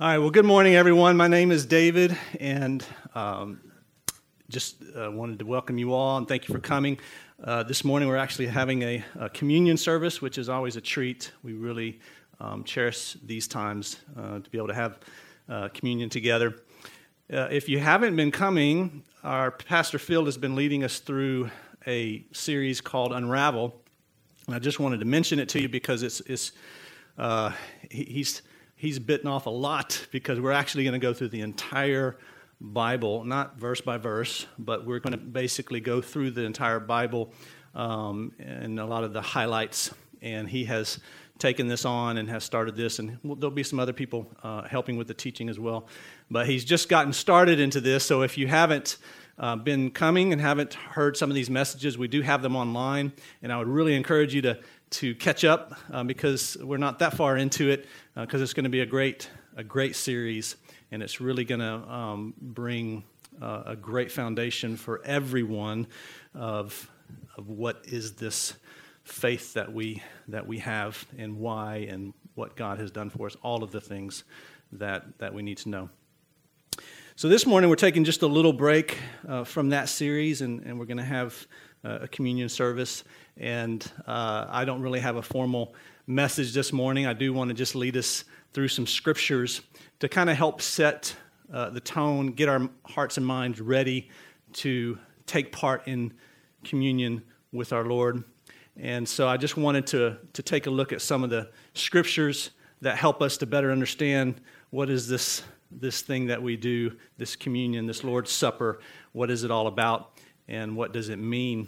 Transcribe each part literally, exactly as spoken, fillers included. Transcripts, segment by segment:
All right, well, good morning, everyone. My name is David, and um, just uh, wanted to welcome you all, and thank you for coming. Uh, this morning, we're actually having a, a communion service, which is always a treat. We really um, cherish these times uh, to be able to have uh, communion together. Uh, if you haven't been coming, our Pastor Phil has been leading us through a series called Unravel, and I just wanted to mention it to you because it's, it's uh, he, he's... He's bitten off a lot because we're actually going to go through the entire Bible, not verse by verse, but we're going to basically go through the entire Bible um, and a lot of the highlights. And he has taken this on and has started this, and there'll be some other people uh, helping with the teaching as well. But he's just gotten started into this, so if you haven't uh, been coming and haven't heard some of these messages, we do have them online, and I would really encourage you to to catch up uh, because we're not that far into it because uh, it's going to be a great a great series, and it's really going to um, bring uh, a great foundation for everyone of of what is this faith that we that we have and why and what God has done for us, all of the things that that we need to know. So this morning we're taking just a little break uh, from that series, and, and we're going to have uh, a communion service. And uh, I don't really have a formal message this morning. I do want to just lead us through some scriptures to kind of help set uh, the tone, get our hearts and minds ready to take part in communion with our Lord. And so I just wanted to, to take a look at some of the scriptures that help us to better understand what is this, this thing that we do, this communion, this Lord's Supper, what is it all about, and what does it mean?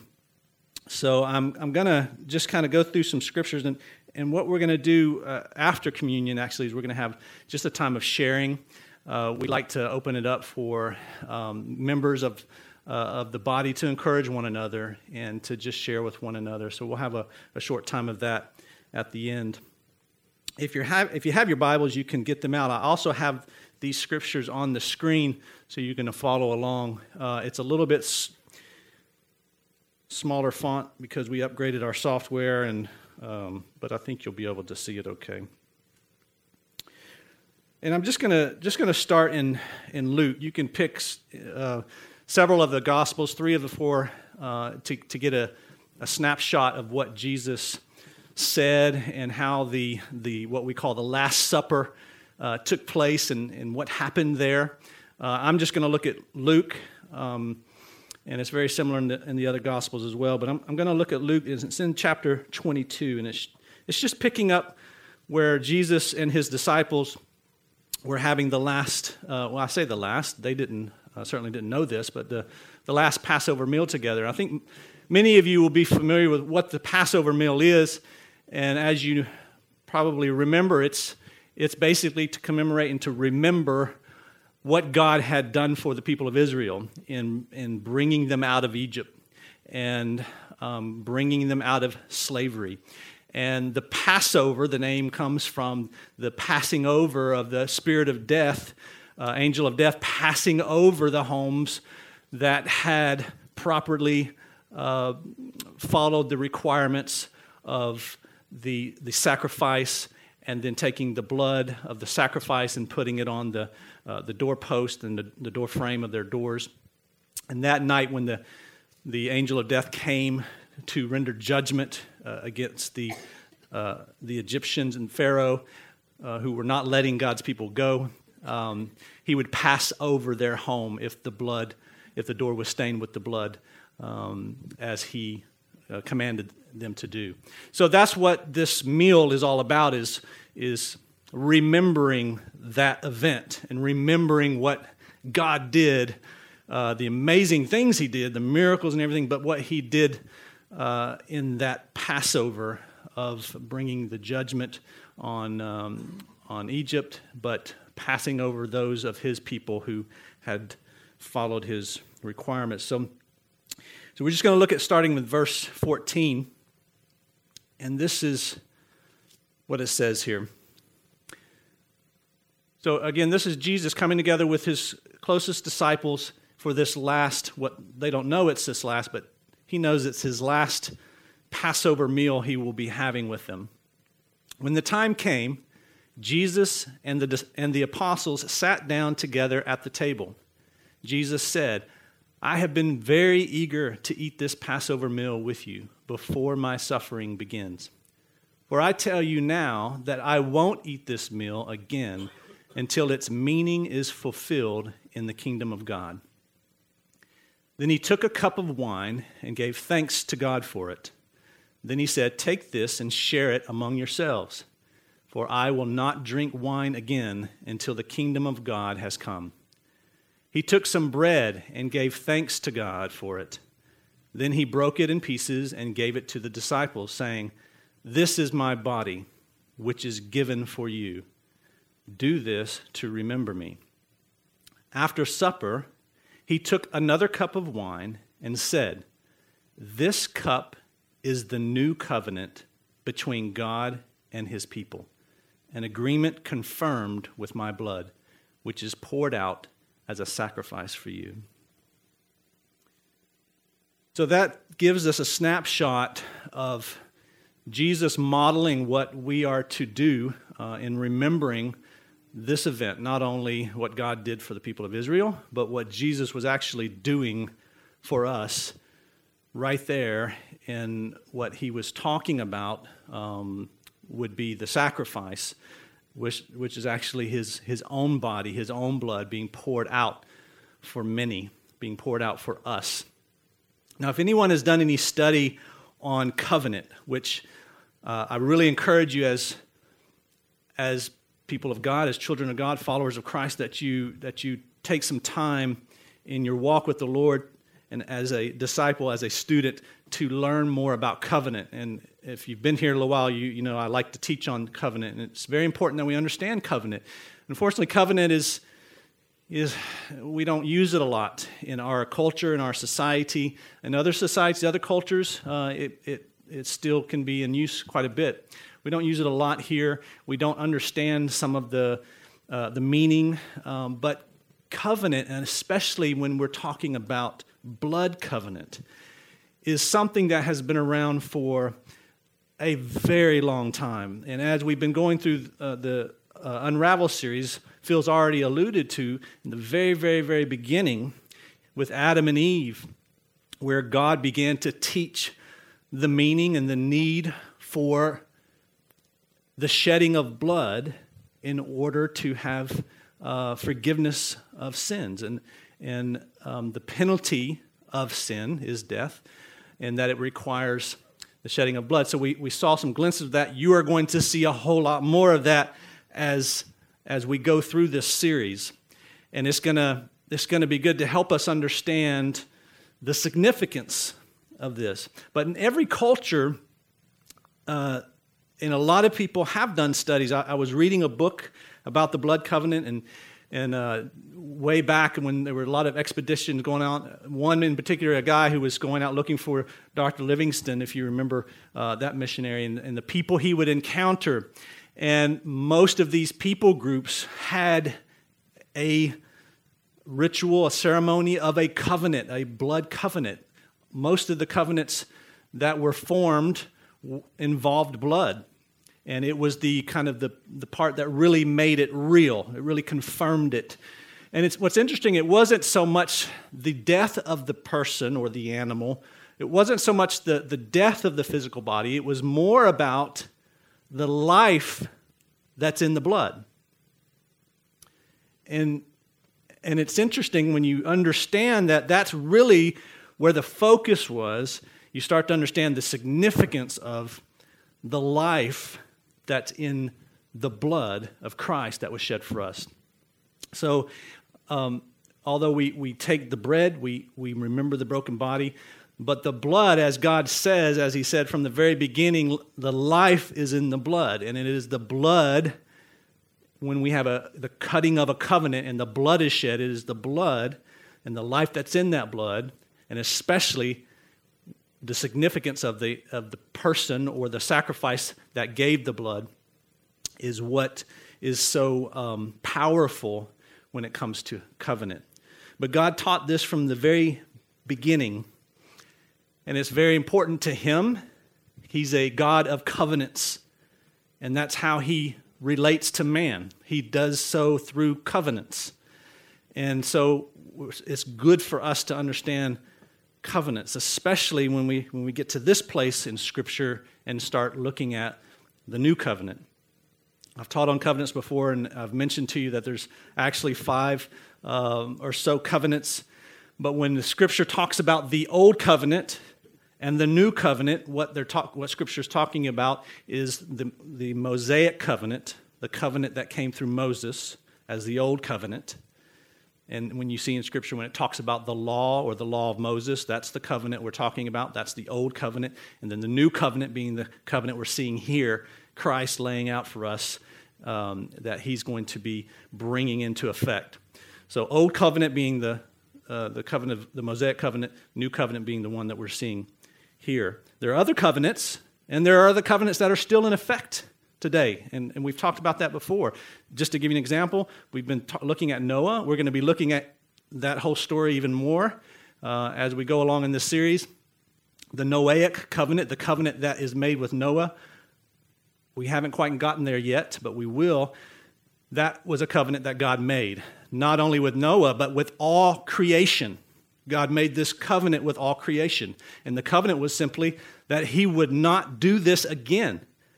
So I'm I'm going to just kind of go through some scriptures, and, and what we're going to do uh, after communion, actually, is we're going to have just a time of sharing. Uh, we like to open it up for um, members of uh, of the body to encourage one another and to just share with one another. So we'll have a, a short time of that at the end. If you have if you have your Bibles, you can get them out. I also have these scriptures on the screen, so you're going to follow along. Uh, it's a little bit s- smaller font because we upgraded our software, and um, but I think you'll be able to see it okay. And I'm just gonna just gonna start in in Luke. You can pick uh, several of the Gospels, three of the four, uh, to to get a, a snapshot of what Jesus said and how the the what we call the Last Supper uh, took place and, and what happened there. Uh, I'm just going to look at Luke. Um, And it's very similar in the, in the other Gospels as well. But I'm, I'm going to look at Luke. It's in chapter twenty-two. And it's, it's just picking up where Jesus and his disciples were having the last, uh, well, I say the last. They didn't, uh, certainly didn't know this, but the, the last Passover meal together. I think many of you will be familiar with what the Passover meal is. And as you probably remember, it's it's basically to commemorate and to remember what God had done for the people of Israel in, in bringing them out of Egypt and um, bringing them out of slavery. And the Passover, the name comes from the passing over of the spirit of death, uh, angel of death, passing over the homes that had properly uh, followed the requirements of the, the sacrifice, and then taking the blood of the sacrifice and putting it on the uh, the doorpost and the, the door frame of their doors. And that night when the the angel of death came to render judgment uh, against the uh, the Egyptians and Pharaoh uh, who were not letting God's people go, um, he would pass over their home if the blood, if the door was stained with the blood, um, as he Uh, commanded them to do. So that's what this meal is all about, is, is remembering that event and remembering what God did, uh, the amazing things he did, the miracles and everything, but what he did uh, in that Passover of bringing the judgment on, um, on Egypt, but passing over those of his people who had followed his requirements. So So we're just going to look at starting with verse fourteen, and this is what it says here. So again, this is Jesus coming together with his closest disciples for this last, what they don't know it's this last, but he knows it's his last Passover meal he will be having with them. When the time came, Jesus and the, and the apostles sat down together at the table. Jesus said, I have been very eager to eat this Passover meal with you before my suffering begins. For I tell you now that I won't eat this meal again until its meaning is fulfilled in the kingdom of God. Then he took a cup of wine and gave thanks to God for it. Then he said, take this and share it among yourselves, for I will not drink wine again until the kingdom of God has come. He took some bread and gave thanks to God for it. Then he broke it in pieces and gave it to the disciples, saying, this is my body, which is given for you. Do this to remember me. After supper, he took another cup of wine and said, this cup is the new covenant between God and his people, an agreement confirmed with my blood, which is poured out as a sacrifice for you. So that gives us a snapshot of Jesus modeling what we are to do uh, in remembering this event, not only what God did for the people of Israel, but what Jesus was actually doing for us right there in what he was talking about um, would be the sacrifice, which, which is actually his, his own body, his own blood being poured out for many, being poured out for us. Now, if anyone has done any study on covenant, which uh, I really encourage you as, as people of God, as children of God, followers of Christ, that you, that you take some time in your walk with the Lord and as a disciple, as a student, to learn more about covenant. And if you've been here a little while, you, you know I like to teach on covenant, and it's very important that we understand covenant. Unfortunately, covenant is, is we don't use it a lot in our culture, in our society. In other societies, other cultures, uh, it, it, it still can be in use quite a bit. We don't use it a lot here. We don't understand some of the, uh, the meaning, um, but covenant, and especially when we're talking about blood covenant, is something that has been around for a very long time. And as we've been going through uh, the uh, Unravel series, Phil's already alluded to in the very, very, very beginning with Adam and Eve, where God began to teach the meaning and the need for the shedding of blood in order to have uh, forgiveness of sins. And, and um, the penalty of sin is death, and that it requires the shedding of blood. So we, we saw some glimpses of that. You are going to see a whole lot more of that as, as we go through this series. And it's gonna, it's gonna be good to help us understand the significance of this. But in every culture, uh, and a lot of people have done studies. I, I was reading a book about the blood covenant, and and uh, way back when there were a lot of expeditions going out. One in particular, a guy who was going out looking for Doctor Livingstone, if you remember uh, that missionary, and, and the people he would encounter. And most of these people groups had a ritual, a ceremony of a covenant, a blood covenant. Most of the covenants that were formed involved blood, and it was the kind of the, the part that really made it real. It really confirmed it. And it's what's interesting, it wasn't so much the death of the person or the animal. It wasn't so much the, the death of the physical body. It was more about the life that's in the blood. And, and it's interesting when you understand that that's really where the focus was. You start to understand the significance of the life that's in the blood of Christ that was shed for us. So, um, although we, we take the bread, we, we remember the broken body, but the blood, as God says, as he said from the very beginning, the life is in the blood, and it is the blood, when we have a the cutting of a covenant and the blood is shed, it is the blood and the life that's in that blood, and especially the significance of the of the person or the sacrifice that gave the blood is what is so um, powerful when it comes to covenant. But God taught this from the very beginning, and it's very important to him. He's a God of covenants, and that's how he relates to man. He does so through covenants. And so it's good for us to understand covenants, especially when we when we get to this place in Scripture and start looking at the new covenant. I've taught on covenants before, and I've mentioned to you that there's actually five um, or so covenants. But when the Scripture talks about the old covenant and the new covenant, what they're talk, what Scripture is talking about is the, the Mosaic covenant, the covenant that came through Moses as the old covenant. And when you see in Scripture, when it talks about the law or the law of Moses, that's the covenant we're talking about. That's the old covenant. And then the new covenant being the covenant we're seeing here, Christ laying out for us um, that he's going to be bringing into effect. So old covenant being the uh, the covenant, of the Mosaic covenant, new covenant being the one that we're seeing here. There are other covenants, and there are other covenants that are still in effect today, and, and we've talked about that before. Just to give you an example, we've been ta- looking at Noah. We're going to be looking at that whole story even more uh, as we go along in this series. The Noahic covenant, the covenant that is made with Noah, we haven't quite gotten there yet, but we will. That was a covenant that God made, not only with Noah, but with all creation. God made this covenant with all creation, and the covenant was simply that he would not do this again.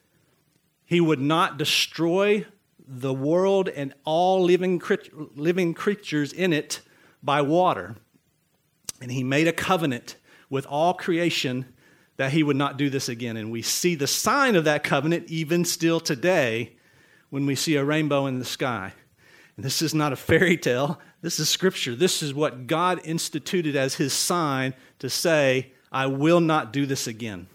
He would not destroy the world and all living living creatures in it by water. And he made a covenant with all creation that he would not do this again. And we see the sign of that covenant even still today when we see a rainbow in the sky. And this is not a fairy tale. This is Scripture. This is what God instituted as his sign to say, I will not do this again.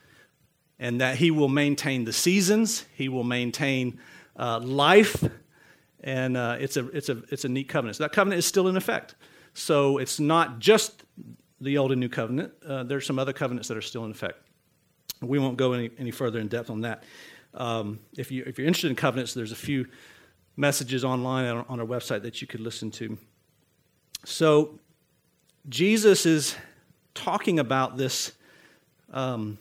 And that he will maintain the seasons, he will maintain uh, life, and uh, it's a it's a it's a neat covenant. So that covenant is still in effect. So it's not just the old and new covenant. Uh, there's some other covenants that are still in effect. We won't go any, any further in depth on that. Um, if you if you're interested in covenants, there's a few messages online on, on our website that you could listen to. So Jesus is talking about this. Um,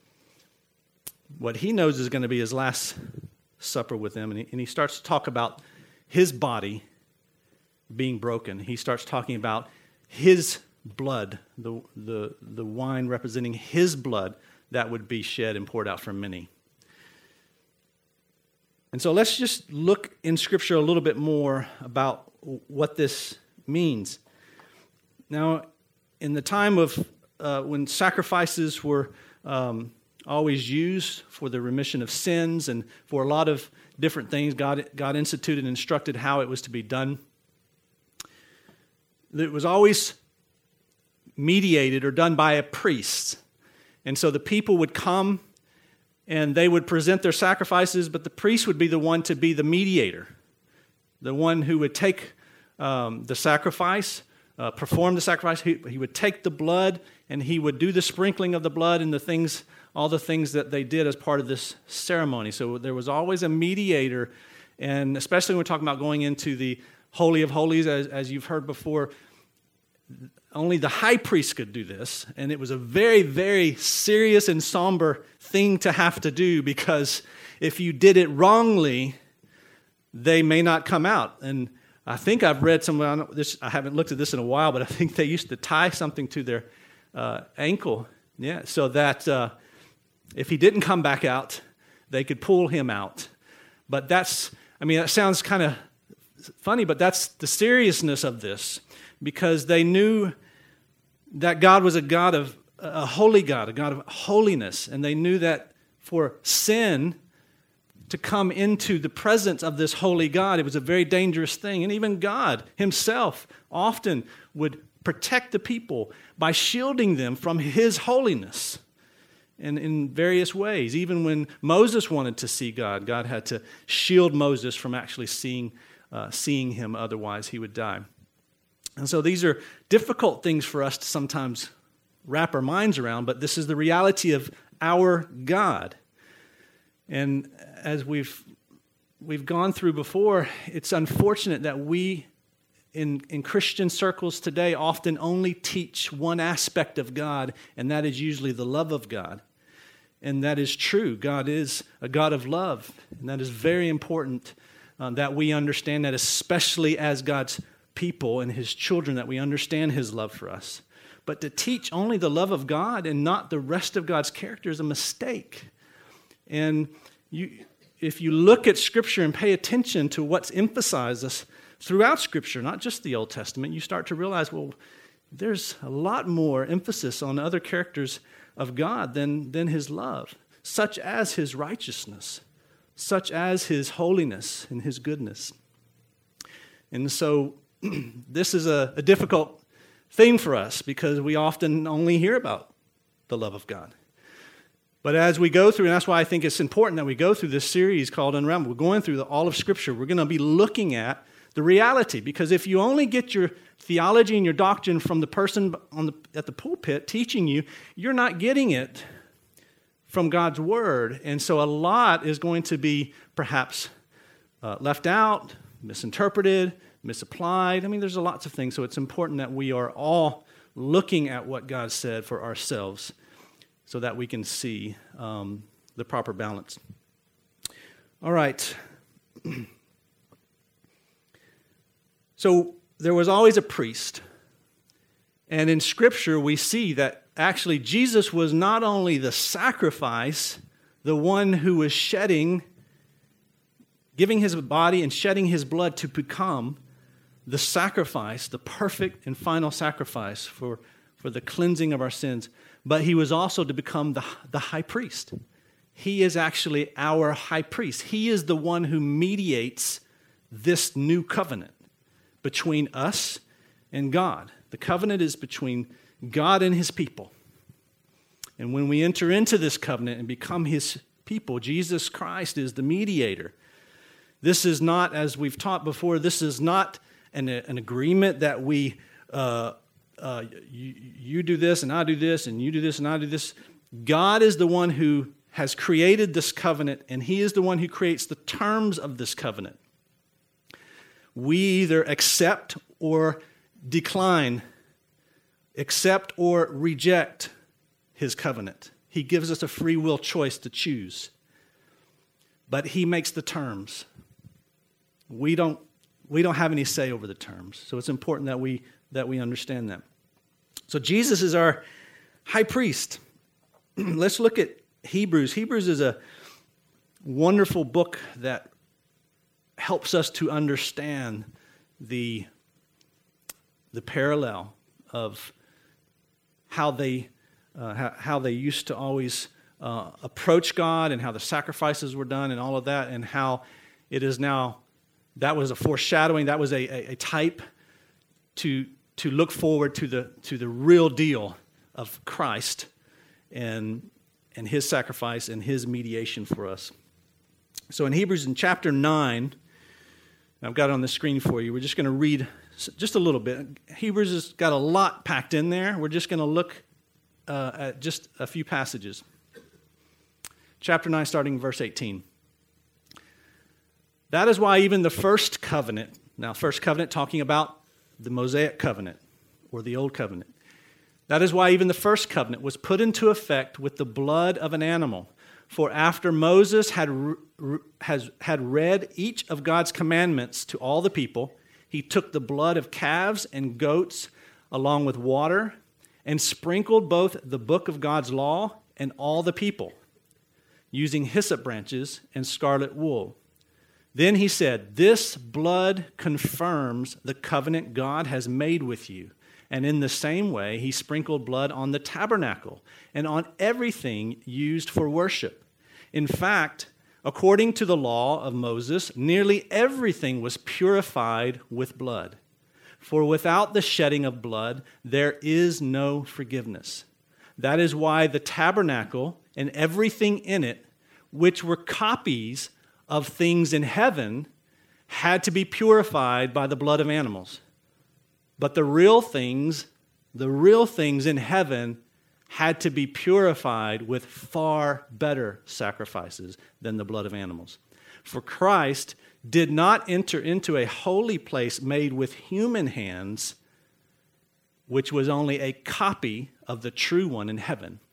what he knows is going to be his last supper with them. And he, and he starts to talk about his body being broken. He starts talking about his blood, the, the, the wine representing his blood that would be shed and poured out for many. And so let's just look in Scripture a little bit more about what this means. Now, in the time of uh, when sacrifices were um, always used for the remission of sins and for a lot of different things, God, God instituted and instructed how it was to be done. It was always mediated or done by a priest. And so the people would come and they would present their sacrifices, but the priest would be the one to be the mediator, the one who would take um, the sacrifice, uh, perform the sacrifice. He, he would take the blood and he would do the sprinkling of the blood and the things, all the things that they did as part of this ceremony. So there was always a mediator, and especially when we're talking about going into the Holy of Holies, as, as you've heard before, only the high priest could do this, and it was a very, very serious and somber thing to have to do, because if you did it wrongly, they may not come out. And I think I've read somewhere, this, I haven't looked at this in a while, but I think they used to tie something to their uh, ankle, yeah, so that uh, if he didn't come back out, they could pull him out. But that's, I mean, that sounds kind of funny, but that's the seriousness of this, because they knew that God was a God of, a holy God, a God of holiness, and they knew that for sin to come into the presence of this holy God, it was a very dangerous thing. And even God himself often would protect the people by shielding them from his holiness. And in various ways. Even when Moses wanted to see God, God had to shield Moses from actually seeing, uh, seeing him, otherwise he would die. And so these are difficult things for us to sometimes wrap our minds around, but this is the reality of our God. And as we've we've gone through before, it's unfortunate that we in, in Christian circles today often only teach one aspect of God, and that is usually the love of God. And that is true. God is a God of love, and that is very important uh, that we understand that, especially as God's people and his children, that we understand his love for us. But to teach only the love of God and not the rest of God's character is a mistake. And you, if you look at Scripture and pay attention to what's emphasized throughout Scripture, not just the Old Testament, you start to realize, well, there's a lot more emphasis on other characters of God than, than his love, such as his righteousness, such as his holiness and his goodness. And so this is a, a difficult thing for us because we often only hear about the love of God. But as we go through, and that's why I think it's important that we go through this series called Unraveled. We're going through the, all of Scripture. We're going to be looking at the reality, because if you only get your theology and your doctrine from the person on the, at the pulpit teaching you, you're not getting it from God's Word. And so a lot is going to be perhaps uh, left out, misinterpreted, misapplied. I mean, there's lots of things. So it's important that we are all looking at what God said for ourselves so that we can see um, the proper balance. All right. So there was always a priest. And in Scripture, we see that actually Jesus was not only the sacrifice, the one who was shedding, giving his body and shedding his blood to become the sacrifice, the perfect and final sacrifice for, for the cleansing of our sins, but he was also to become the, the high priest. He is actually our high priest. He is the one who mediates this new covenant between us and God. The covenant is between God and his people. And when we enter into this covenant and become his people, Jesus Christ is the mediator. This is not, as we've taught before, this is not an, an agreement that we, uh, uh, you, you do this and I do this and you do this and I do this. God is the one who has created this covenant, and he is the one who creates the terms of this covenant. We either accept or decline, accept or reject his covenant. He gives us a free will choice to choose. But he makes the terms. We don't, we don't have any say over the terms. So it's important that we, that we understand that. So Jesus is our high priest. Let's look at Hebrews. Hebrews is a wonderful book that helps us to understand the, the parallel of how they, uh, how, how they used to always uh, approach God, and how the sacrifices were done and all of that, and how it is now, that was a foreshadowing, that was a, a, a type to, to look forward to the, to the real deal of Christ and, and his sacrifice and his mediation for us. So in Hebrews in chapter nine, I've got it on the screen for you. We're just going to read just a little bit. Hebrews has got a lot packed in there. We're just going to look uh, at just a few passages. Chapter nine, starting in verse eighteen. That is why even the first covenant, now first covenant talking about the Mosaic covenant or the old covenant. That is why even the first covenant was put into effect with the blood of an animal. For after Moses had, has, had read each of God's commandments to all the people, he took the blood of calves and goats along with water and sprinkled both the book of God's law and all the people, using hyssop branches and scarlet wool. Then he said, "This blood confirms the covenant God has made with you." And in the same way, he sprinkled blood on the tabernacle and on everything used for worship. In fact, according to the law of Moses, nearly everything was purified with blood. For without the shedding of blood, there is no forgiveness. That is why the tabernacle and everything in it, which were copies of things in heaven, had to be purified by the blood of animals. But the real things, the real things in heaven had to be purified with far better sacrifices than the blood of animals. For Christ did not enter into a holy place made with human hands, which was only a copy of the true one in heaven.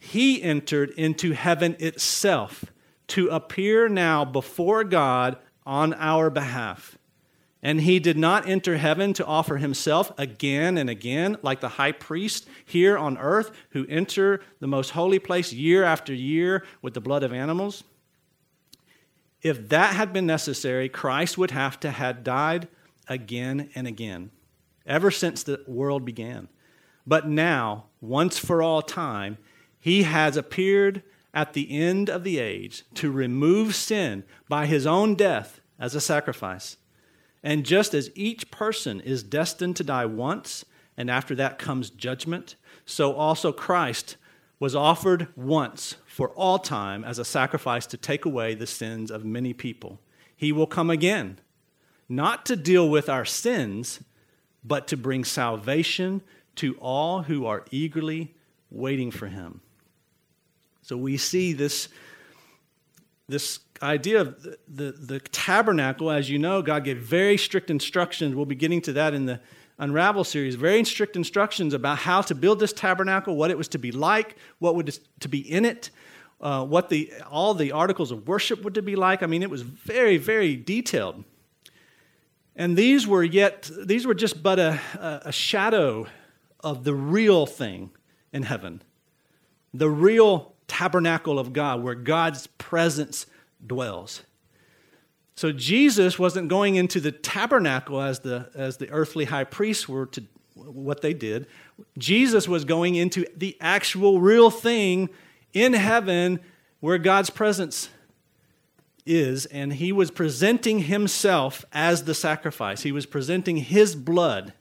he entered into heaven itself to appear now before God on our behalf. And he did not enter heaven to offer himself again and again, like the high priest here on earth who enter the most holy place year after year with the blood of animals. If that had been necessary, Christ would have to have died again and again, ever since the world began. But now, once for all time, he has appeared at the end of the age to remove sin by his own death as a sacrifice. And just as each person is destined to die once, and after that comes judgment, so also Christ was offered once for all time as a sacrifice to take away the sins of many people. He will come again, not to deal with our sins, but to bring salvation to all who are eagerly waiting for him. So we see this, this idea of the, the, the tabernacle. As you know, God gave very strict instructions. We'll be getting to that in the Unravel series. Very strict instructions about how to build this tabernacle, what it was to be like, what would to be in it, uh, what the all the articles of worship would to be like. I mean, it was very, very detailed. And these were yet these were just but a, a, a shadow of the real thing in heaven, the real tabernacle of God, where God's presence dwells. So Jesus wasn't going into the tabernacle as the as the earthly high priests were to what they did. Jesus was going into the actual real thing in heaven where God's presence is, and he was presenting himself as the sacrifice. He was presenting his blood.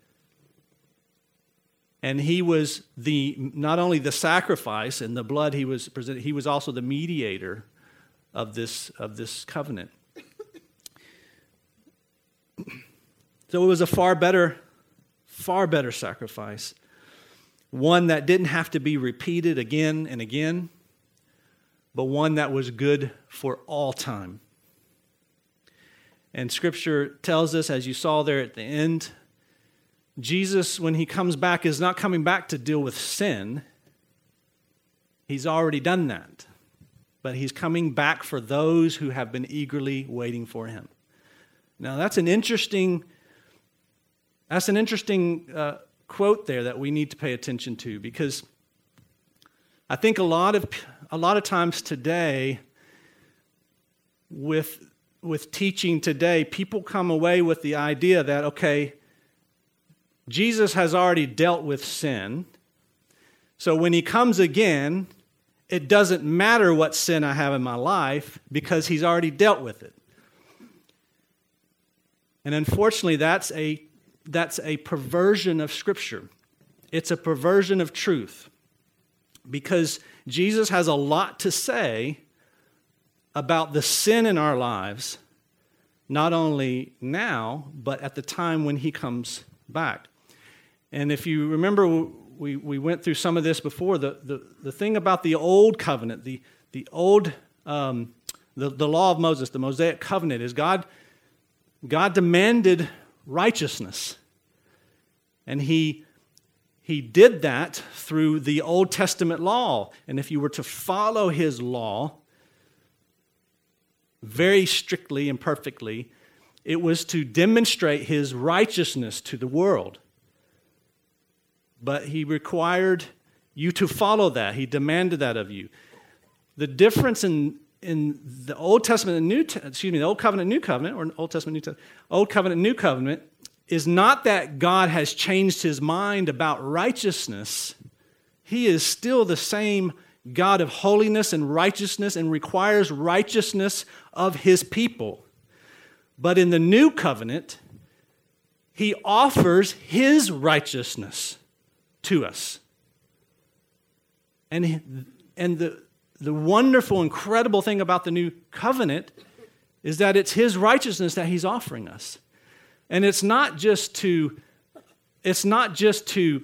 And he was the not only the sacrifice and the blood he was presenting, he was also the mediator of this of this covenant. So it was a far better, far better sacrifice. One that didn't have to be repeated again and again, but one that was good for all time. And Scripture tells us, as you saw there at the end, Jesus, when he comes back, is not coming back to deal with sin. He's already done that. But he's coming back for those who have been eagerly waiting for him. Now, that's an interesting, that's an interesting uh, quote there that we need to pay attention to, because I think a lot of a lot of times today, with with teaching today, people come away with the idea that, okay, Jesus has already dealt with sin, so when he comes again, it doesn't matter what sin I have in my life because he's already dealt with it. And unfortunately, that's a that's a perversion of Scripture. It's a perversion of truth, because Jesus has a lot to say about the sin in our lives, not only now, but at the time when he comes back. And if you remember, we, we went through some of this before. The, the, the thing about the old covenant, the, the old, um, the, the law of Moses, the Mosaic covenant, is God, God demanded righteousness. And he, he did that through the Old Testament law. And if you were to follow his law very strictly and perfectly, it was to demonstrate his righteousness to the world. But he required you to follow that. He demanded that of you. The difference in, in the Old Testament and New, excuse me, the Old Covenant, New Covenant, or Old Testament, New Testament, Old Covenant, New Covenant, is not that God has changed his mind about righteousness. He is still the same God of holiness and righteousness and requires righteousness of his people. But in the New Covenant, he offers his righteousness to us. And, and the, the wonderful, incredible thing about the New Covenant is that it's his righteousness that he's offering us. And it's not just to, it's not just to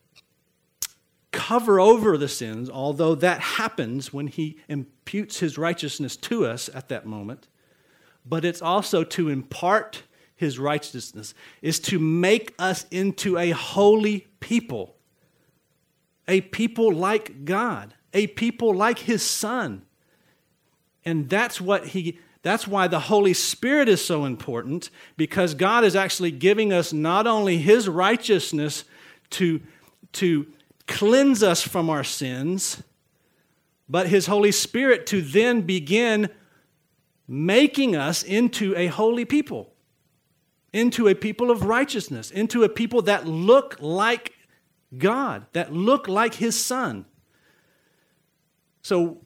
cover over the sins, although that happens when he imputes his righteousness to us at that moment, but it's also to impart his righteousness, is to make us into a holy people, a people like God, a people like his Son. And that's what he, that's why the Holy Spirit is so important, because God is actually giving us not only his righteousness to, to cleanse us from our sins, but his Holy Spirit to then begin making us into a holy people, into a people of righteousness, into a people that look like God, that look like his Son. So,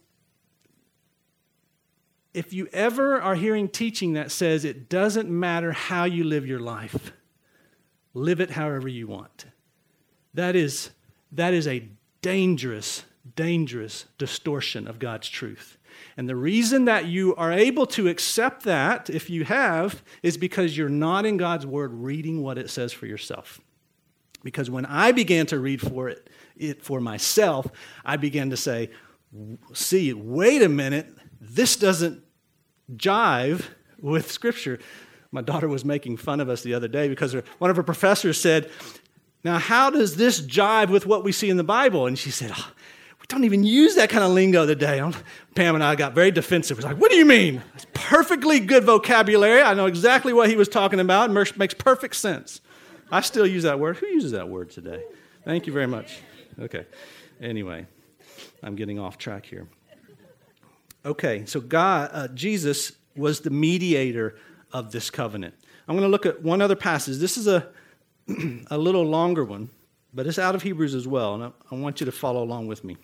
if you ever are hearing teaching that says it doesn't matter how you live your life, live it however you want, that is, that is a dangerous, dangerous distortion of God's truth. And the reason that you are able to accept that, if you have, is because you're not in God's Word reading what it says for yourself. Because when I began to read for it, it for myself, I began to say, see, wait a minute, this doesn't jive with Scripture. My daughter was making fun of us the other day because her, one of her professors said, now how does this jive with what we see in the Bible? And she said, oh, we don't even use that kind of lingo today. Pam and I got very defensive. We're like, what do you mean? It's perfectly good vocabulary. I know exactly what he was talking about. It makes perfect sense. I still use that word. Who uses that word today? Thank you very much. Okay. Anyway, I'm getting off track here. Okay, so God, uh, Jesus was the mediator of this covenant. I'm going to look at one other passage. This is a a little longer one, but it's out of Hebrews as well, and I, I want you to follow along with me.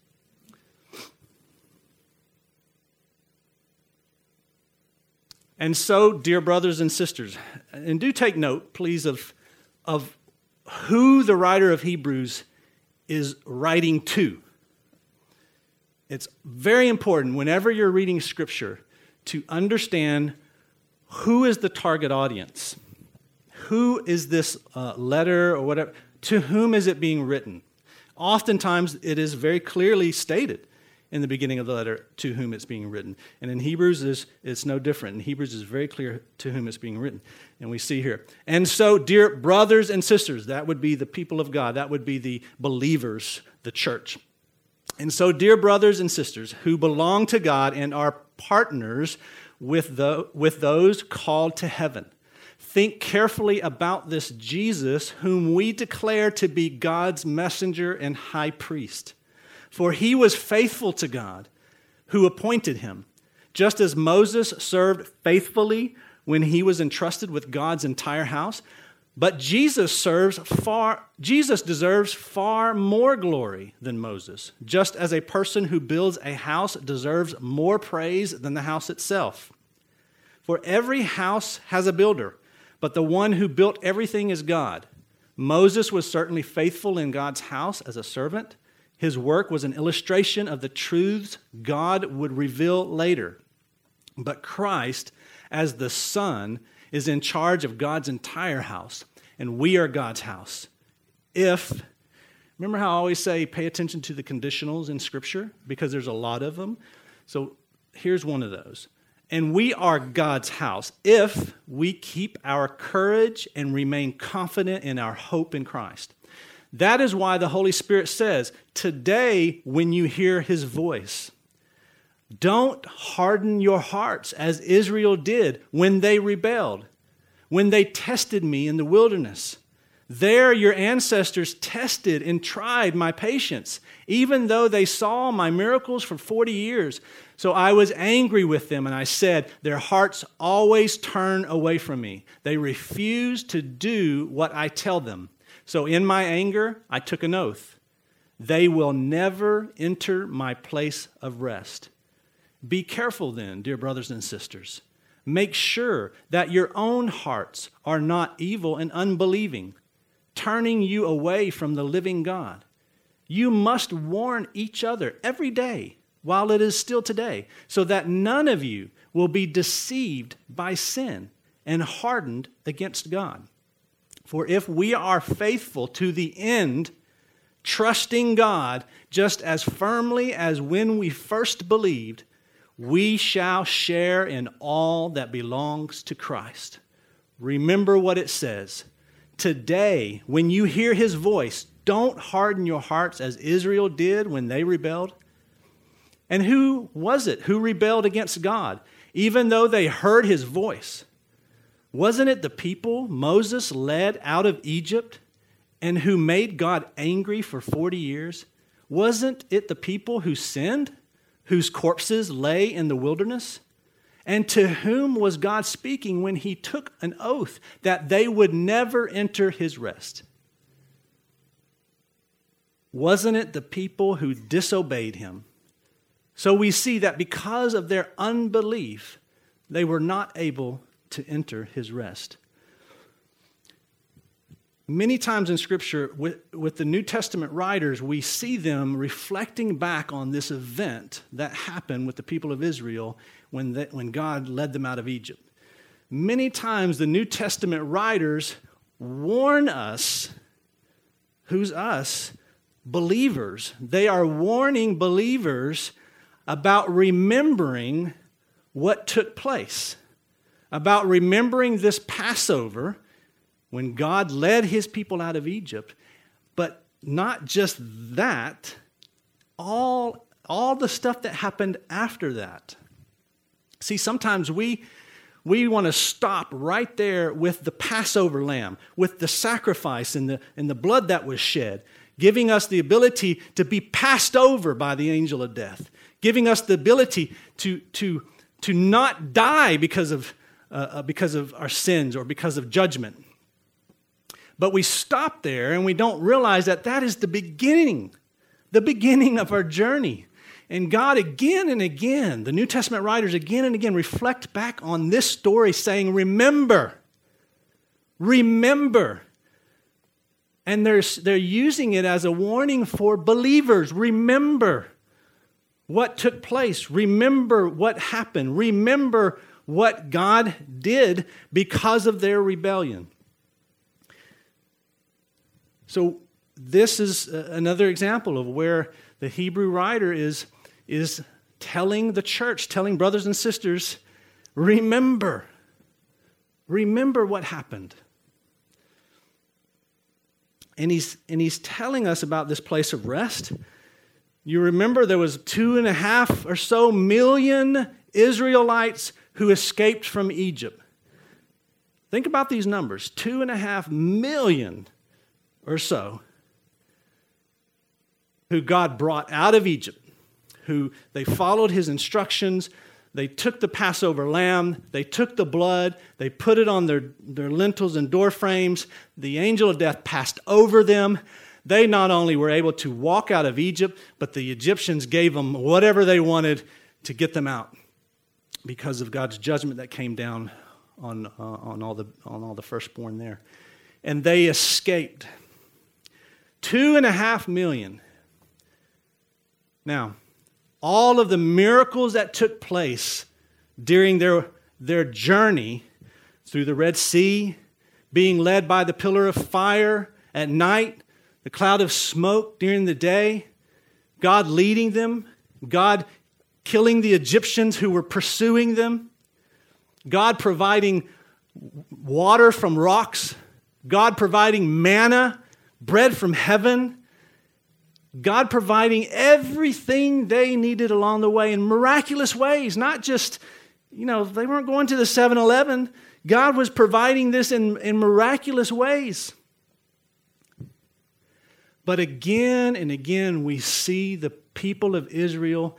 And so, dear brothers and sisters, and do take note, please, of, of who the writer of Hebrews is writing to. It's very important whenever you're reading Scripture to understand who is the target audience. Who is this uh, letter or whatever? To whom is it being written? Oftentimes, it is very clearly stated in the beginning of the letter to whom it's being written. And in Hebrews, it's, it's no different. In Hebrews, it's very clear to whom it's being written. And we see here. And so, dear brothers and sisters, that would be the people of God. That would be the believers, the church. And so, dear brothers and sisters who belong to God and are partners with, the, with those called to heaven, think carefully about this Jesus whom we declare to be God's messenger and high priest. For he was faithful to God who appointed him, just as Moses served faithfully when he was entrusted with God's entire house. But Jesus serves far, Jesus deserves far more glory than Moses, just as a person who builds a house deserves more praise than the house itself. For every house has a builder, but the one who built everything is God. Moses was certainly faithful in God's house as a servant. His work was an illustration of the truths God would reveal later. But Christ, as the Son, is in charge of God's entire house, and we are God's house. If, remember how I always say pay attention to the conditionals in Scripture, because there's a lot of them. So here's one of those. And we are God's house if we keep our courage and remain confident in our hope in Christ. That is why the Holy Spirit says, today when you hear his voice, don't harden your hearts as Israel did when they rebelled, when they tested me in the wilderness. There your ancestors tested and tried my patience, even though they saw my miracles for forty years. So I was angry with them, and I said, their hearts always turn away from me. They refuse to do what I tell them. So in my anger, I took an oath. They will never enter my place of rest. Be careful then, dear brothers and sisters. Make sure that your own hearts are not evil and unbelieving, turning you away from the living God. You must warn each other every day while it is still today, so that none of you will be deceived by sin and hardened against God. For if we are faithful to the end, trusting God just as firmly as when we first believed, we shall share in all that belongs to Christ. Remember what it says. Today, when you hear his voice, don't harden your hearts as Israel did when they rebelled. And who was it who rebelled against God, even though they heard his voice? Wasn't it the people Moses led out of Egypt and who made God angry for forty years? Wasn't it the people who sinned, whose corpses lay in the wilderness? And to whom was God speaking when he took an oath that they would never enter his rest? Wasn't it the people who disobeyed him? So we see that because of their unbelief, they were not able to enter his rest. Many times in Scripture, with, with the New Testament writers, we see them reflecting back on this event that happened with the people of Israel when, they, when God led them out of Egypt. Many times the New Testament writers warn us, who's us, believers. They are warning believers about remembering what took place, about remembering this Passover when God led his people out of Egypt. But not just that, all, all the stuff that happened after that. See, sometimes we, we want to stop right there with the Passover lamb, with the sacrifice and the, and the blood that was shed, giving us the ability to be passed over by the angel of death, giving us the ability to, to, to not die because of, uh, because of our sins or because of judgment. But we stop there and we don't realize that that is the beginning, the beginning of our journey. And God again and again, the New Testament writers again and again reflect back on this story saying, remember, remember. And they're, they're using it as a warning for believers. Remember what took place. Remember what happened. Remember what God did because of their rebellion. So this is another example of where the Hebrew writer is, is telling the church, telling brothers and sisters, remember. Remember what happened. And he's, and he's telling us about this place of rest. You remember there was two and a half or so million Israelites who escaped from Egypt. Think about these numbers, two and a half million or so who God brought out of Egypt, who they followed his instructions. They took the Passover lamb, they took the blood, they put it on their, their lintels and door frames. The angel of death passed over them. They not only were able to walk out of Egypt, but the Egyptians gave them whatever they wanted to get them out because of God's judgment that came down on, uh, on, all the, on all the firstborn there. And they escaped. Two and a half million. Now, all of the miracles that took place during their, their journey through the Red Sea, being led by the pillar of fire at night, the cloud of smoke during the day, God leading them, God killing the Egyptians who were pursuing them, God providing water from rocks, God providing manna, bread from heaven, God providing everything they needed along the way in miraculous ways, not just, you know, they weren't going to the seven eleven. God was providing this in, in miraculous ways. But again and again, we see the people of Israel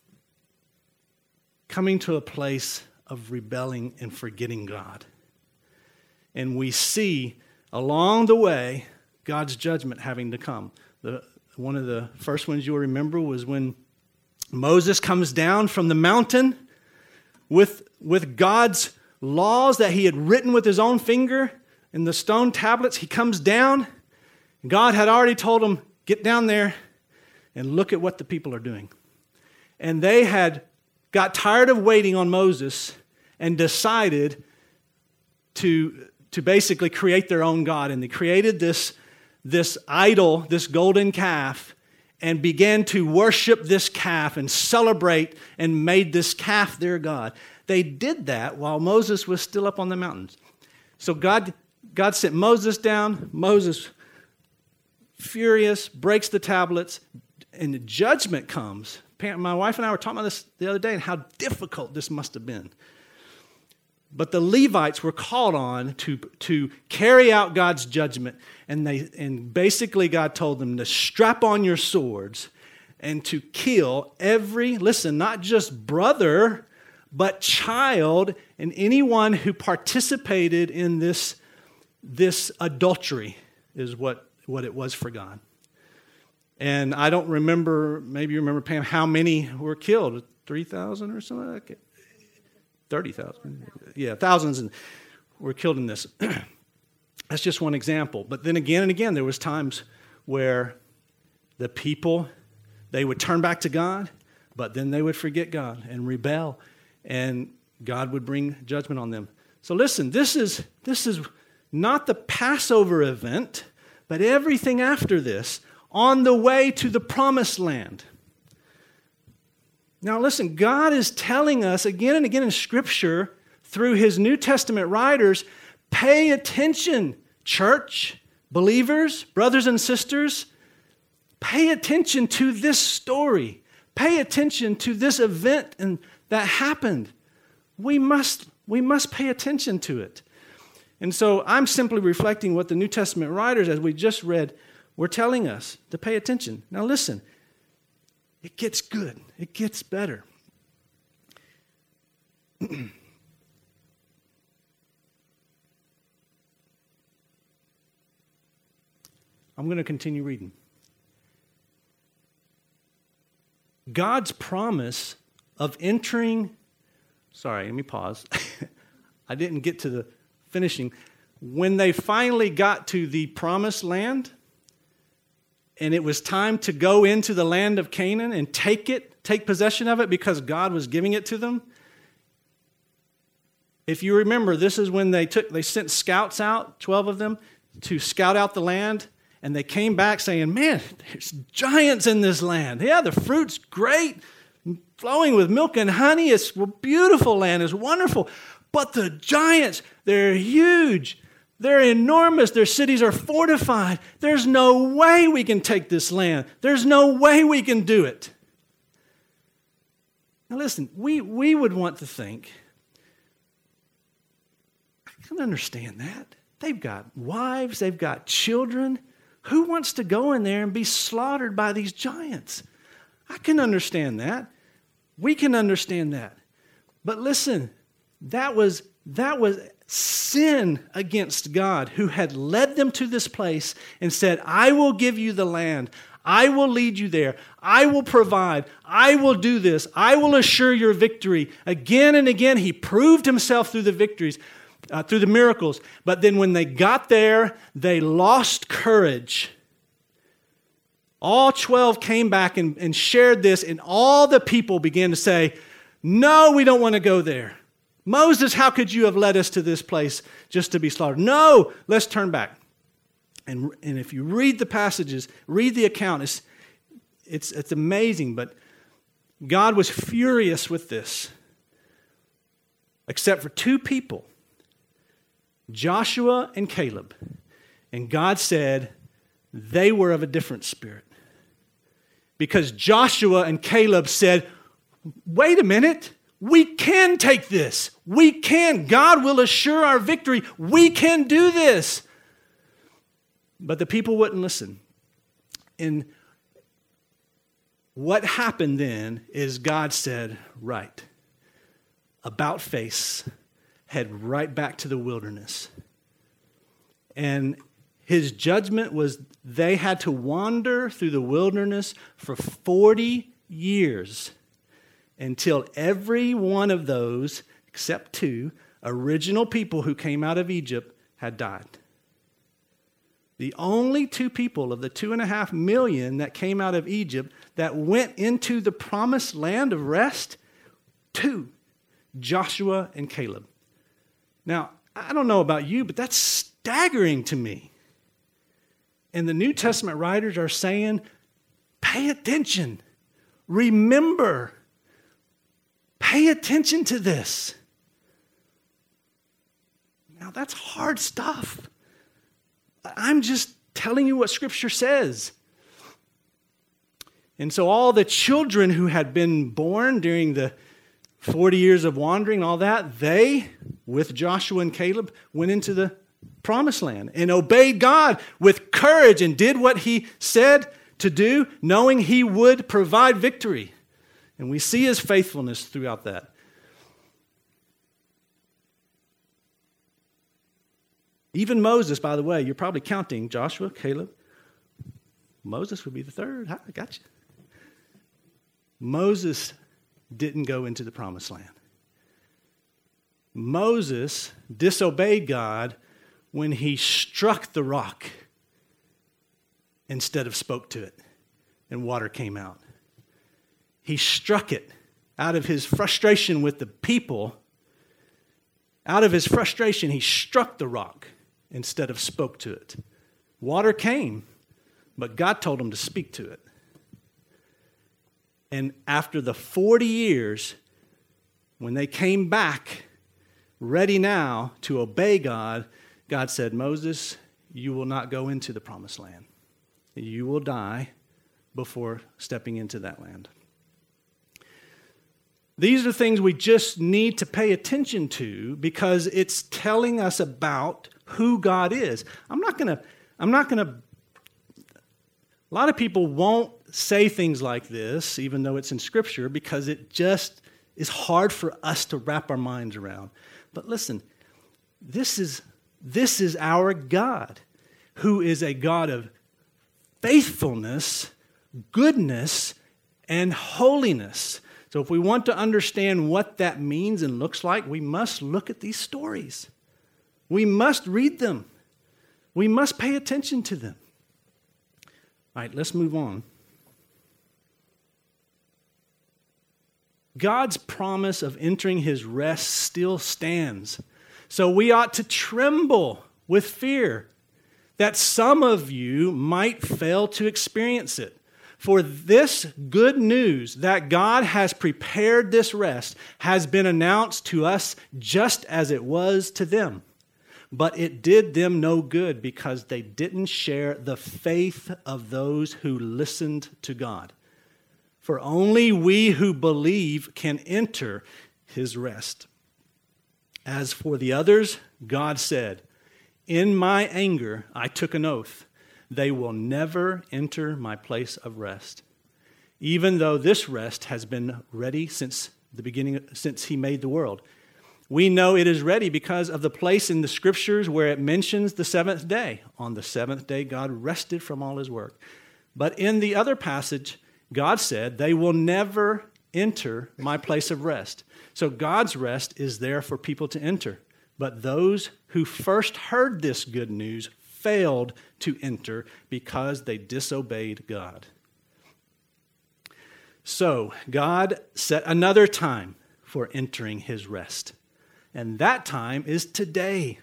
coming to a place of rebelling and forgetting God. And we see along the way God's judgment having to come. The, one of the first ones you'll remember was when Moses comes down from the mountain with, with God's laws that he had written with his own finger in the stone tablets. He comes down. God had already told him, get down there and look at what the people are doing. And they had got tired of waiting on Moses and decided to, to basically create their own God. And they created this, this idol, this golden calf, and began to worship this calf and celebrate and made this calf their God. They did that while Moses was still up on the mountains. So God, God sent Moses down. Moses, furious, breaks the tablets, and the judgment comes Pam, my wife and I were talking about this the other day and how difficult this must have been. But the Levites were called on to, to carry out God's judgment. And they and basically God told them to strap on your swords and to kill every, listen, not just brother, but child and anyone who participated in this, this adultery is what, what it was for God. And I don't remember, maybe you remember, Pam, how many were killed? three thousand or something like that? thirty thousand. Yeah, thousands were killed in this. That's just one example. But then again and again, there was times where the people, they would turn back to God, but then they would forget God and rebel, and God would bring judgment on them. So listen, this is this is not the Passover event, but everything after this, on the way to the promised land. Now listen, God is telling us again and again in Scripture, through His New Testament writers, pay attention, church, believers, brothers and sisters. Pay attention to this story. Pay attention to this event and that happened. We must, we must pay attention to it. And so I'm simply reflecting what the New Testament writers, as we just read, were telling us to pay attention. Now listen, it gets good. It gets better. I'm going to continue reading. God's promise of entering, sorry, let me pause. I didn't get to the finishing. When they finally got to the promised land, and it was time to go into the land of Canaan and take it, take possession of it because God was giving it to them. If you remember, this is when they took, they sent scouts out, twelve of them, to scout out the land. And they came back saying, man, there's giants in this land. Yeah, the fruit's great, flowing with milk and honey. It's a beautiful land. It's wonderful. But the giants, they're huge. They're enormous. Their cities are fortified. There's no way we can take this land. There's no way we can do it. Now listen, we, we would want to think, I can understand that. They've got wives. They've got children. Who wants to go in there and be slaughtered by these giants? I can understand that. We can understand that. But listen, that was, that was sin against God, who had led them to this place and said, I will give you the land. I will lead you there. I will provide. I will do this. I will assure your victory. Again and again, He proved Himself through the victories. Uh, through the miracles. But then when they got there, they lost courage. All twelve came back and, and shared this, and all the people began to say, no, we don't want to go there. Moses, how could you have led us to this place just to be slaughtered? No, let's turn back. And, and if you read the passages, read the account, it's, it's, it's amazing, but God was furious with this, except for two people, Joshua and Caleb. And God said they were of a different spirit. Because Joshua and Caleb said, wait a minute, we can take this. We can. God will assure our victory. We can do this. But the people wouldn't listen. And what happened then is God said, right, about face, head right back to the wilderness. And His judgment was they had to wander through the wilderness for forty years until every one of those, except two, original people who came out of Egypt had died. The only two people of the two and a half million that came out of Egypt that went into the promised land of rest, two, Joshua and Caleb. Now, I don't know about you, but that's staggering to me. And the New Testament writers are saying, pay attention. Remember. Pay attention to this. Now, that's hard stuff. I'm just telling you what Scripture says. And so all the children who had been born during the forty years of wandering and all that, they, with Joshua and Caleb, went into the promised land and obeyed God with courage and did what he said to do, knowing he would provide victory. And we see his faithfulness throughout that. Even Moses, by the way, you're probably counting Joshua, Caleb. Moses would be the third. I got you. Moses didn't go into the promised land. Moses disobeyed God when he struck the rock instead of spoke to it, and water came out. He struck it out of his frustration with the people. Out of his frustration, he struck the rock instead of spoke to it. Water came, but God told him to speak to it. And after the forty years, when they came back, ready now to obey God, God said, Moses, you will not go into the promised land. You will die before stepping into that land. These are things we just need to pay attention to because it's telling us about who God is. I'm not going to, I'm not going to, a lot of people won't say things like this, even though it's in Scripture, because it just is hard for us to wrap our minds around. But listen, this is, this is our God, who is a God of faithfulness, goodness, and holiness. So if we want to understand what that means and looks like, we must look at these stories. We must read them. We must pay attention to them. All right, let's move on. God's promise of entering his rest still stands. So we ought to tremble with fear that some of you might fail to experience it. For this good news that God has prepared this rest has been announced to us just as it was to them. But it did them no good because they didn't share the faith of those who listened to God. For only we who believe can enter his rest. As for the others, God said, in my anger I took an oath. They will never enter my place of rest, even though this rest has been ready since the beginning, since he made the world. We know it is ready because of the place in the Scriptures where it mentions the seventh day. On the seventh day, God rested from all his work. But in the other passage, God said, they will never enter my place of rest. So God's rest is there for people to enter. But those who first heard this good news failed to enter because they disobeyed God. So God set another time for entering his rest. And that time is today.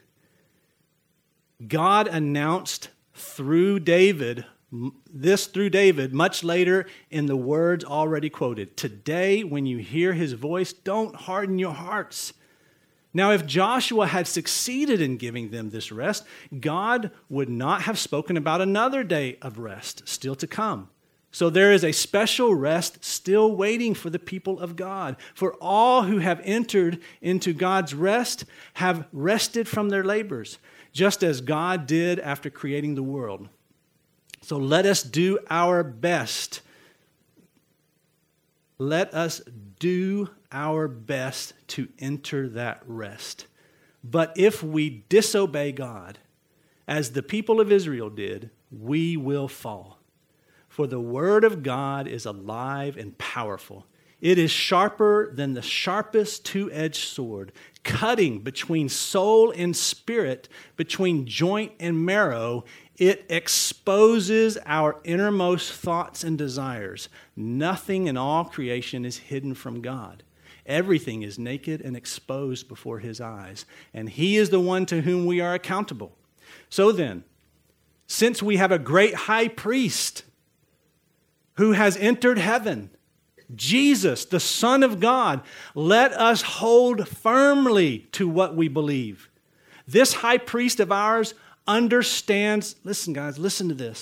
God announced through David, this through David, much later in the words already quoted. Today, when you hear his voice, don't harden your hearts. Now, if Joshua had succeeded in giving them this rest, God would not have spoken about another day of rest still to come. So there is a special rest still waiting for the people of God. For all who have entered into God's rest have rested from their labors, just as God did after creating the world. So let us do our best. Let us do our best to enter that rest. But if we disobey God, as the people of Israel did, we will fall. For the word of God is alive and powerful. It is sharper than the sharpest two-edged sword, cutting between soul and spirit, between joint and marrow. It exposes our innermost thoughts and desires. Nothing in all creation is hidden from God. Everything is naked and exposed before his eyes, and he is the one to whom we are accountable. So then, since we have a great high priest who has entered heaven, Jesus, the Son of God, let us hold firmly to what we believe. This high priest of ours understands, listen guys, listen to this,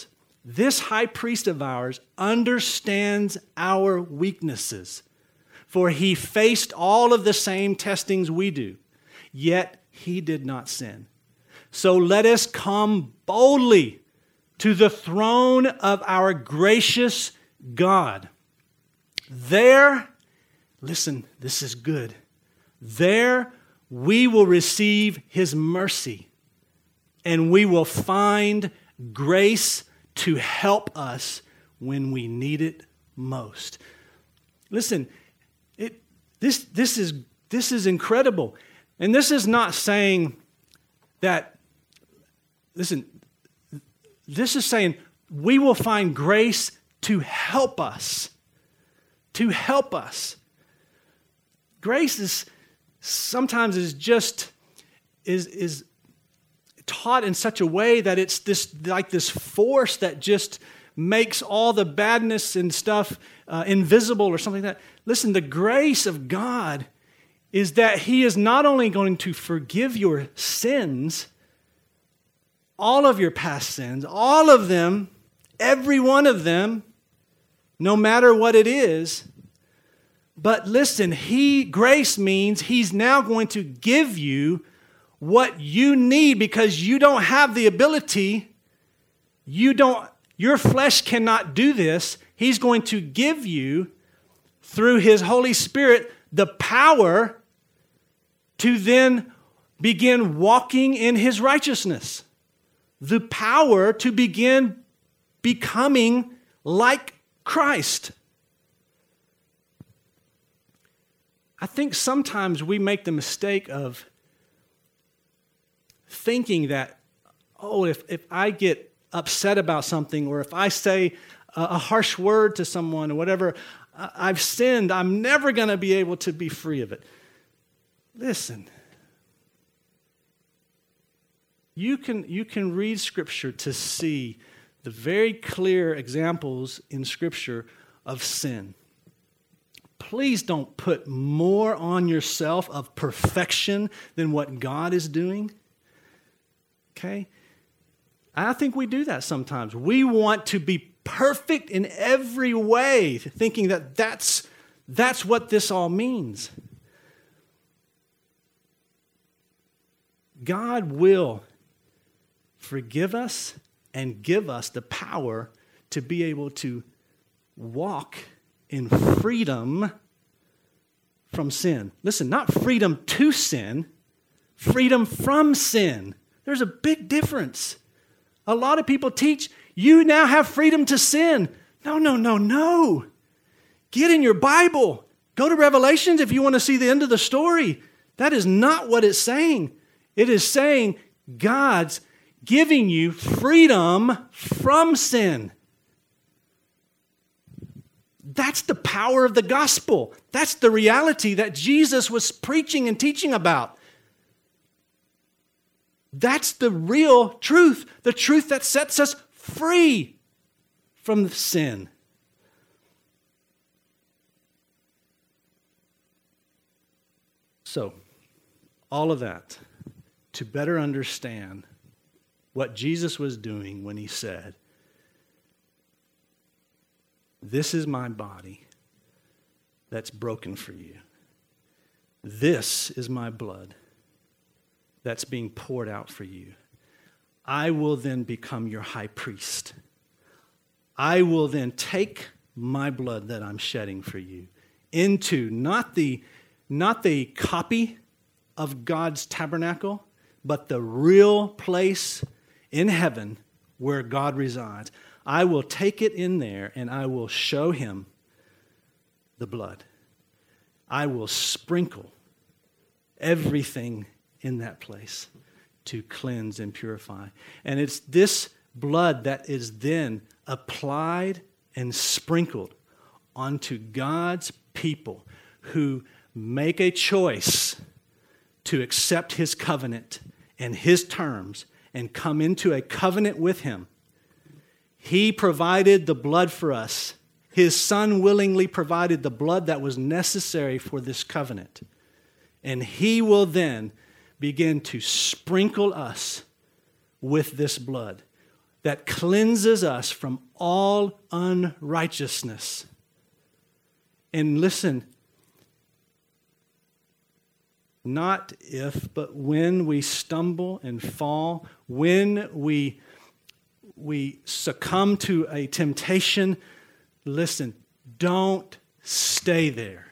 this high priest of ours understands our weaknesses, for he faced all of the same testings we do, yet he did not sin. So let us come boldly to the throne of our gracious God. There, listen, this is good. There we will receive his mercy, and we will find grace to help us when we need it most. Listen, it, this, this, is, this is incredible. And this is not saying that, listen, this is saying we will find grace to help us. To help us. Grace is sometimes is just is is taught in such a way that it's this like this force that just makes all the badness and stuff uh, invisible or something like that. Listen, the grace of God is that he is not only going to forgive your sins, all of your past sins, all of them, every one of them, no matter what it is. But listen, he grace means he's now going to give you what you need because you don't have the ability. You don't, your flesh cannot do this. He's going to give you, through his Holy Spirit, the power to then begin walking in his righteousness. The power to begin becoming like Christ. I think sometimes we make the mistake of thinking that, oh, if, if I get upset about something or if I say a, a harsh word to someone or whatever, I, I've sinned, I'm never going to be able to be free of it. Listen, you can, you can read Scripture to see the very clear examples in Scripture of sin. Please don't put more on yourself of perfection than what God is doing. Okay? I think we do that sometimes. We want to be perfect in every way, thinking that that's, that's what this all means. God will forgive us and give us the power to be able to walk in freedom from sin. Listen, not freedom to sin, freedom from sin. There's a big difference. A lot of people teach you now have freedom to sin. No, no, no, no. Get in your Bible. Go to Revelations if you want to see the end of the story. That is not what it's saying. It is saying God's giving you freedom from sin. That's the power of the gospel. That's the reality that Jesus was preaching and teaching about. That's the real truth, the truth that sets us free from sin. So, all of that to better understand what Jesus was doing when he said, "This is my body that's broken for you. This is my blood that's being poured out for you. I will then become your high priest. I will then take my blood that I'm shedding for you into not the, not the copy of God's tabernacle, but the real place in heaven where God resides. I will take it in there and I will show him the blood. I will sprinkle everything in that place to cleanse and purify. And it's this blood that is then applied and sprinkled onto God's people who make a choice to accept his covenant and his terms and come into a covenant with him. He provided the blood for us. His Son willingly provided the blood that was necessary for this covenant. And he will then begin to sprinkle us with this blood. that cleanses us from all unrighteousness. And listen, not if, but when we stumble and fall, when we, we succumb to a temptation, listen, don't stay there.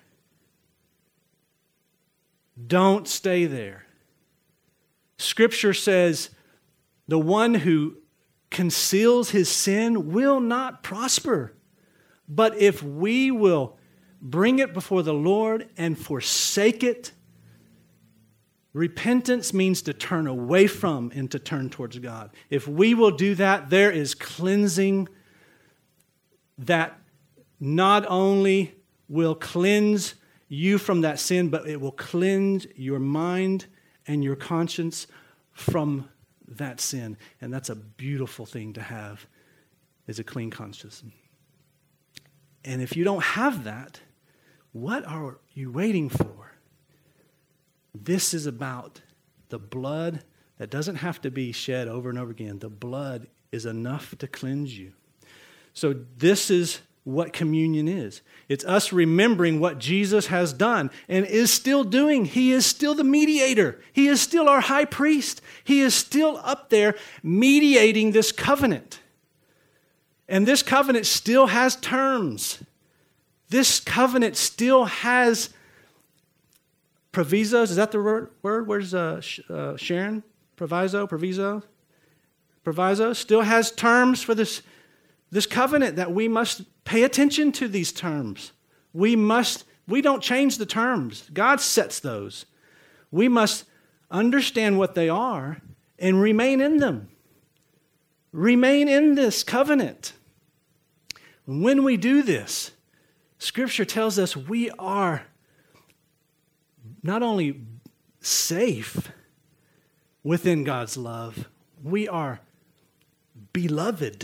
Don't stay there. Scripture says the one who conceals his sin will not prosper. But if we will bring it before the Lord and forsake it, repentance means to turn away from and to turn towards God. If we will do that, there is cleansing that not only will cleanse you from that sin, but it will cleanse your mind and your conscience from that sin. And that's a beautiful thing to have, is a clean conscience. And if you don't have that, what are you waiting for? This is about the blood that doesn't have to be shed over and over again. The blood is enough to cleanse you. So this is what communion is. It's us remembering what Jesus has done and is still doing. He is still the mediator. He is still our high priest. He is still up there mediating this covenant. And this covenant still has terms. This covenant still has provisos. Is that the word? Where's uh, uh, Sharon? Proviso? Proviso? Proviso still has terms for this, this covenant that we must pay attention to these terms. We must, we don't change the terms. God sets those. We must understand what they are and remain in them. Remain in this covenant. When we do this, Scripture tells us we are not only safe within God's love, we are beloved.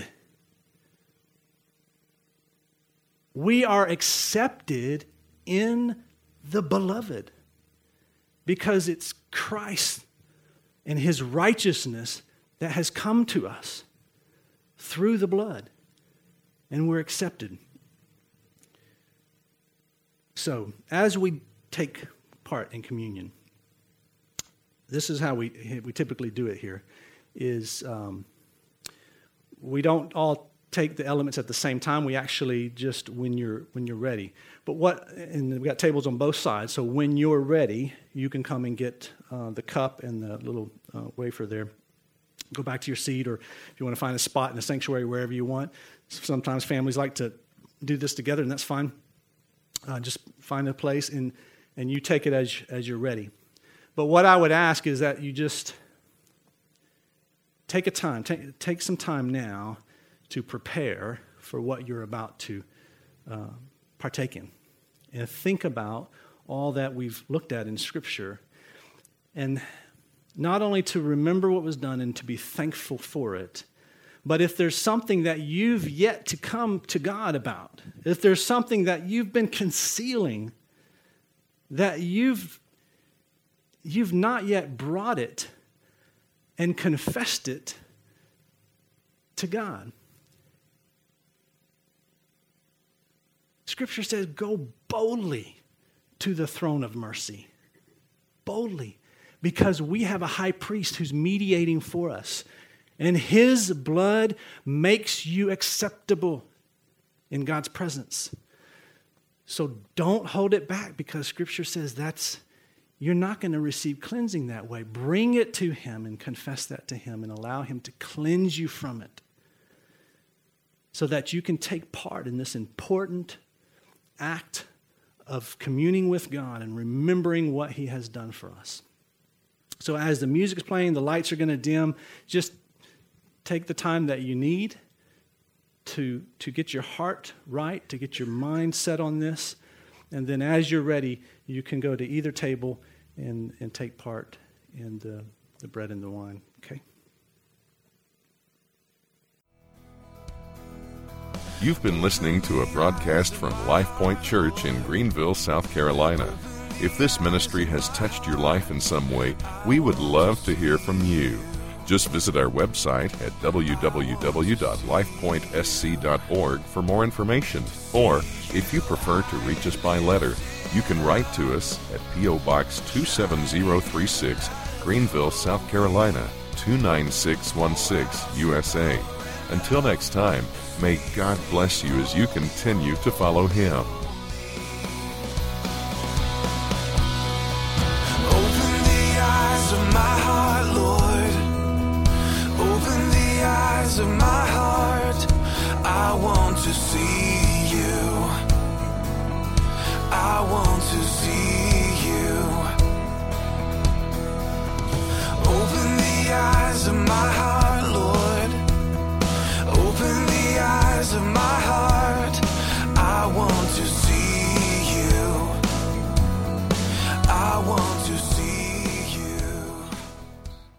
We are accepted in the beloved because it's Christ and his righteousness that has come to us through the blood, and we're accepted. So, as we take part in communion, this is how we we typically do it here, is um, we don't all take the elements at the same time. We actually just when you're when you're ready. But what, and we've got tables on both sides, so when you're ready, you can come and get uh, the cup and the little uh, wafer there. Go back to your seat, or if you want to find a spot in the sanctuary, wherever you want. Sometimes families like to do this together, and that's fine. Uh, just find a place, and, and you take it as, as you're ready. But what I would ask is that you just take a time, take, take some time now to prepare for what you're about to uh, partake in. And think about all that we've looked at in Scripture, and not only to remember what was done and to be thankful for it, but if there's something that you've yet to come to God about, if there's something that you've been concealing, that you've, you've not yet brought it and confessed it to God. Scripture says, go boldly to the throne of mercy. Boldly. Because we have a high priest who's mediating for us. And his blood makes you acceptable in God's presence. So don't hold it back, because Scripture says that's, you're not going to receive cleansing that way. Bring it to him and confess that to him and allow him to cleanse you from it, so that you can take part in this important act of communing with God and remembering what he has done for us. So as the music's playing, the lights are going to dim, just take the time that you need to, to get your heart right, to get your mind set on this. And then as you're ready, you can go to either table and, and take part in the, the bread and the wine. Okay? You've been listening to a broadcast from Life Point Church in Greenville, South Carolina. If this ministry has touched your life in some way, we would love to hear from you. Just visit our website at w w w dot life point s c dot org for more information. Or, if you prefer to reach us by letter, you can write to us at P O. Box two seven zero three six, Greenville, South Carolina, two nine six one six, U S A. Until next time, may God bless you as you continue to follow Him. Open the eyes of my heart, Lord. Open the eyes of my heart. I want to see you. I want to see you. Open the eyes of my heart, Lord. Open the eyes of my